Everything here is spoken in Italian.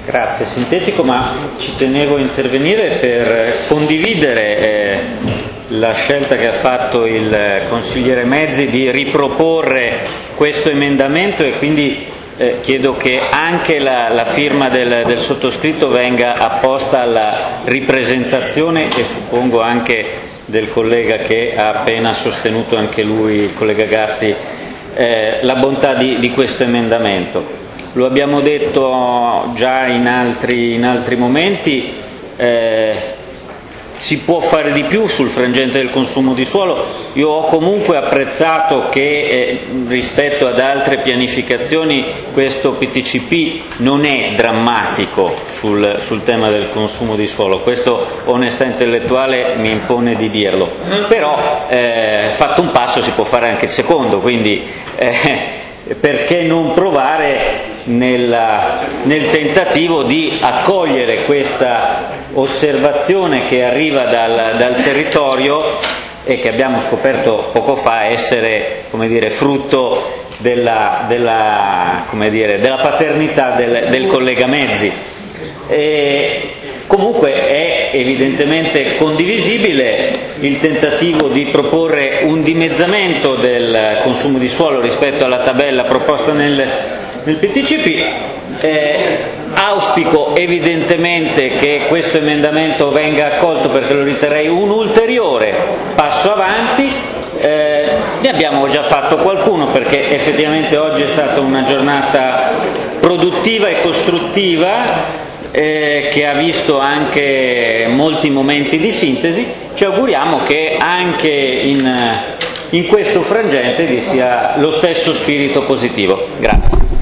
Grazie, sintetico, ma ci tenevo a intervenire per condividere la scelta che ha fatto il consigliere Mezzi di riproporre questo emendamento e quindi chiedo che anche la firma del sottoscritto venga apposta alla ripresentazione e suppongo anche del collega che ha appena sostenuto anche lui, il collega Gatti, la bontà di questo emendamento. Lo abbiamo detto già in altri momenti, si può fare di più sul frangente del consumo di suolo. Io ho comunque apprezzato che rispetto ad altre pianificazioni questo PTCP non è drammatico sul tema del consumo di suolo, questo onestà intellettuale mi impone di dirlo, però fatto un passo si può fare anche il secondo, quindi perché non provare nel tentativo di accogliere questa osservazione che arriva dal territorio e che abbiamo scoperto poco fa essere, come dire, frutto della paternità del collega Mezzi. Comunque è evidentemente condivisibile il tentativo di proporre un dimezzamento del consumo di suolo rispetto alla tabella proposta nel PTCP. Auspico evidentemente che questo emendamento venga accolto perché lo riterrei un ulteriore passo avanti. Ne abbiamo già fatto qualcuno perché effettivamente oggi è stata una giornata produttiva e costruttiva che ha visto anche molti momenti di sintesi. Ci auguriamo che anche in questo frangente vi sia lo stesso spirito positivo. Grazie.